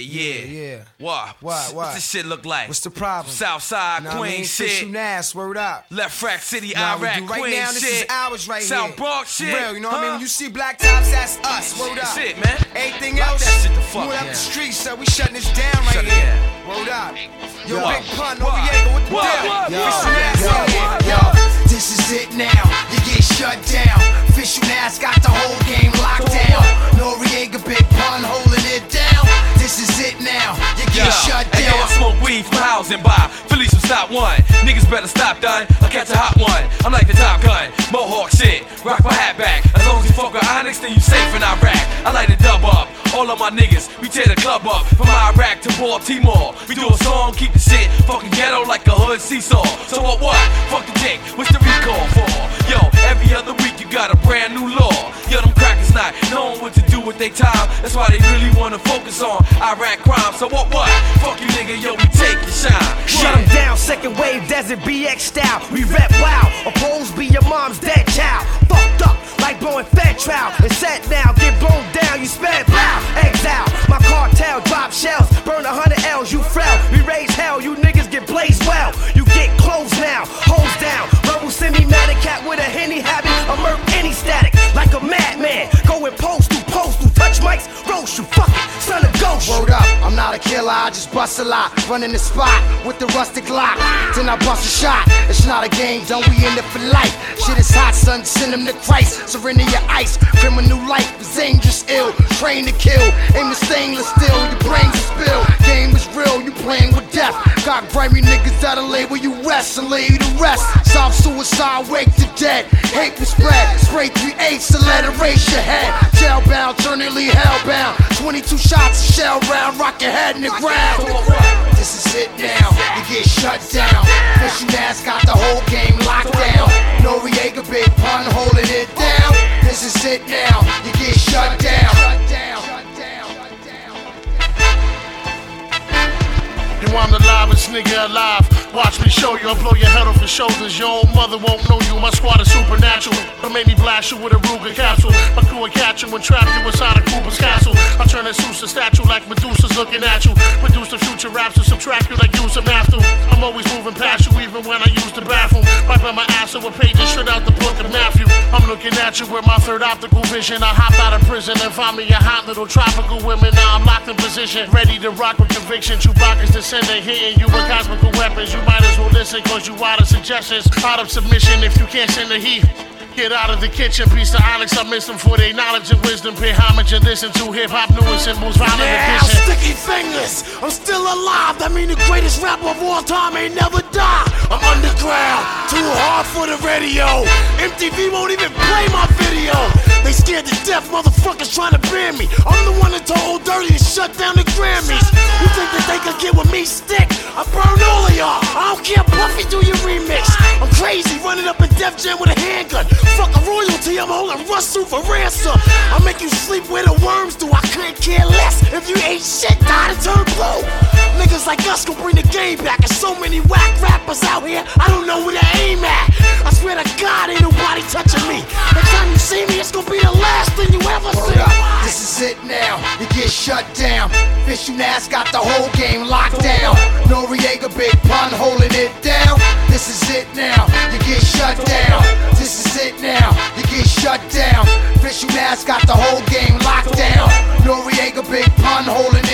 Yeah. What? What's this shit look like? What's the problem? Southside, Queen shit. Fish and ass, word up. Left Frack City, Nah, Iraq, right Queen now, shit. this is ours right South here. Bronx shit. Real, you know what I mean? When you see black tops, that's us, word up. Shit, man. Anything Lock else, that shit the fuck moving up down. the street, so we shutting this down right Shut it here. down. Word up. Yo, Yo. Big Pun, Noriega, what the deal? Yo. Fish and ass out here. Yo, this is it now. You get shut down. Fish and ass got the whole game locked down. Noriega, Big Pun holding it down. This is it now. You get shut Hey, yo, down. I smoke weed from housing by Phillies from stop one. Niggas better stop done. I catch a hot one. I'm like the Top Gun. Mohawk shit. Rock my hat back. As long as you fuck with Onyx, then you safe in Iraq. I like to dub up. All of my niggas, we tear the club up. From Iraq to Baltimore. We do a song, keep the shit fucking ghetto like a hood seesaw. So what? Fuck the dick. What's the recall for? Yo, every other week you got a brand new law. Yo, them crackers not knowing what to do with their time. That's why they really wanna focus on Iraq crime. So what? Fuck you nigga, yo, we take your shine. Shut them down, second wave, desert BX style. We rap wild, opposed be your mom's dead child. Fucked up, like blowing fed trout. And set now, get blown down, you sped loud. Exile, my cartel drop shells. Burn 100 L's, you frail. We raise hell, you niggas get blazed well. You get close now, hoes down. Rebel semi-matic cat with a Henny habit. I murk any static, like a madman. Going post through, touch mics, roast you, fuck it, son of ghost. Word up, I'm not a killer, I just bust a lot. Running the spot with the rustic lock. Then I bust a shot. It's not a game, don't we in it for life? Shit is hot, son, send him to Christ. Surrender your ice, criminal life is dangerous, ill. Train to kill, aim the stainless steel, your brains are spilled. Game is real, you playing with death. Got grimy niggas that'll label you rest and lay you to rest. Solve suicide, wake the dead. Hate will spread, spray 3/8 to let it race your head. Jailbound, eternally hellbound. 22 shots, a shell round, rock your head in the ground. This is it now, you get shut down. Fish and ass got the whole game locked down. Noriega, Big Pun holding it down. This is it now, you get shut down. You I'm the livest nigga alive. Watch me show you, I'll blow your head off your shoulders. Your own mother won't know you, my squad is supernatural. But made me blast you with a Ruger capsule. My crew will catch you and trap you inside a Cooper's castle. I'll turn a Zeus to statue like Medusa's looking at you. Produce the future raps to subtract you like use a math to. I'm always moving past you even when I use the bathroom. Wiping my ass over pages straight out the book of Matthew. I'm looking at you with my third optical vision. I hopped out of prison and found me a hot little tropical woman. Now I'm locked in position, ready to rock with conviction. Chewbacca's descendant, hitting you with cosmical weapons. You might as well listen cause you out of suggestions. Out of submission if you can't send the heat. Get out of the kitchen, peace to Alex, I miss them for their knowledge and wisdom. Pay homage and listen to hip-hop news and most violent edition. Sticky fingers, I'm still alive. That mean the greatest rapper of all time ain't never die. I'm underground, too hard for the radio. MTV won't even play my video. They scared to death, motherfuckers trying to ban me. I'm the one that told Dirty to shut down the Grammys. You think that they could get with me? Stick, I burn all of y'all. I don't care, Puffy, do your remix. I'm crazy, running up a Def Jam with a handgun. Fuck a royalty, I'm holding Russell for ransom. I'll make you sleep where the worms do. I couldn't care less if you ate shit, died and turned blue. Niggas like us gon' bring the game back. There's so many whack rappers out here, I don't know where to aim at. I swear to God, ain't nobody touching me. Next time you see me, it's gonna be the last thing you ever see. This is it now, you get shut down. Fish and ass got the whole game locked down. Noriega, Big Pun holding it down. This is it now, you get shut down. This is it now, you get shut down. Fish and ass got the whole game locked down. Noriega, Big Pun holding it